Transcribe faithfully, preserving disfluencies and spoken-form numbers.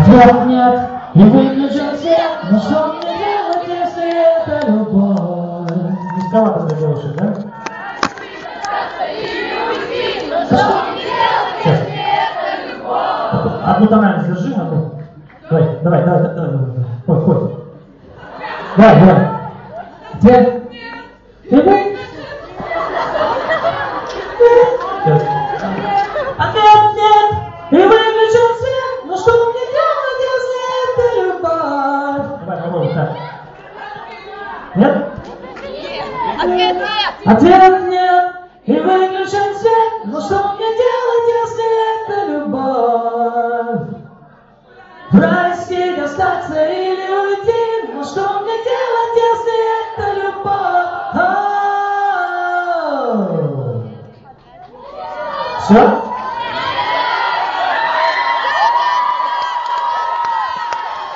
Ответ нет, и выключен свет. Но что мне делать, если это любовь? Низковато ты делаешь, да? Сейчас. Одну тональность держи, одну. Давай, давай, давай, давай, давай, давай. Ходь, ходь. Давай, давай. Ответ. И вы? Сейчас. Ответ нет, и выключен свет. Но что мне делать, если это любовь? Давай, попробуй, так. Нет? Ответ нет. Ответ нет, и выключен свет. Но что мне делать, если это любовь? Прости, остаться или уйти. Но что мне делать, если это любовь? Все?